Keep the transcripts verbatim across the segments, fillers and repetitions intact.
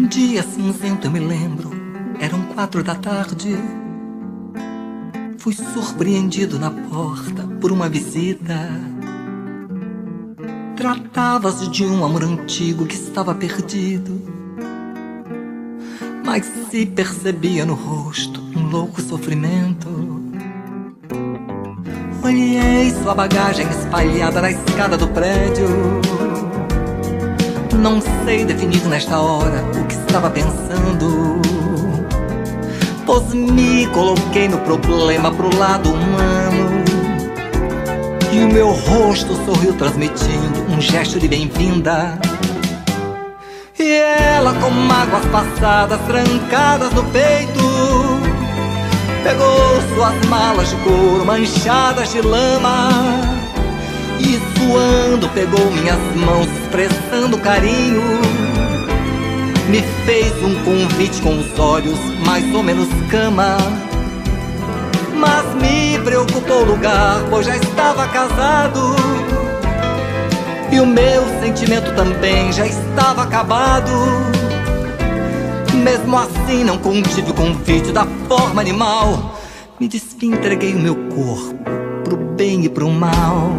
dia cinzento eu me lembro, eram quatro da tarde. Fui surpreendido na porta por uma visita. Tratava-se de um amor antigo que estava perdido, mas se percebia no rosto um louco sofrimento. Olhei sua bagagem espalhada na escada do prédio. Não sei definir nesta hora o que estava pensando, pois me coloquei no problema pro lado humano. E o meu rosto sorriu transmitindo um gesto de bem-vinda. E ela, com mágoas passadas trancadas no peito, pegou suas malas de couro manchadas de lama e suando pegou minhas mãos expressando carinho. Me fez um convite com os olhos mais ou menos cama, mas me preocupou o lugar, pois já estava casado e o meu sentimento também já estava acabado. Mesmo assim não contive o convite da forma animal. Me despi, entreguei o meu corpo pro bem e pro mal.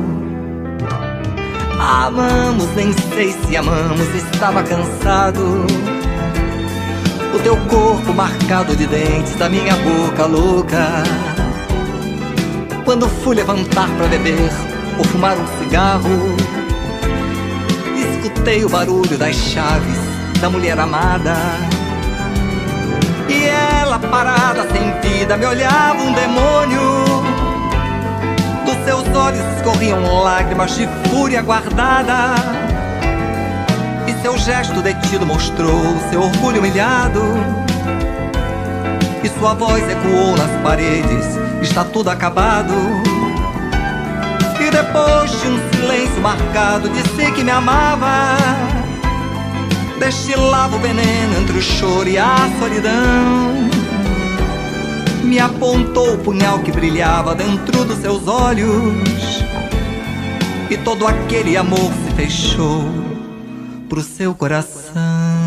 Amamos, nem sei se amamos, estava cansado. O teu corpo marcado de dentes, da minha boca louca. Quando fui levantar pra beber ou fumar um cigarro, escutei o barulho das chaves da mulher amada. E ela, parada sem vida, me olhava um demônio. Dos seus olhos escorriam lágrimas de fúria guardada, e seu gesto detido mostrou seu orgulho humilhado. E sua voz ecoou nas paredes: está tudo acabado. E depois de um silêncio marcado, disse que me amava. Destilava o veneno entre o choro e a solidão. Me apontou o punhal que brilhava dentro dos seus olhos, e todo aquele amor se fechou pro seu coração.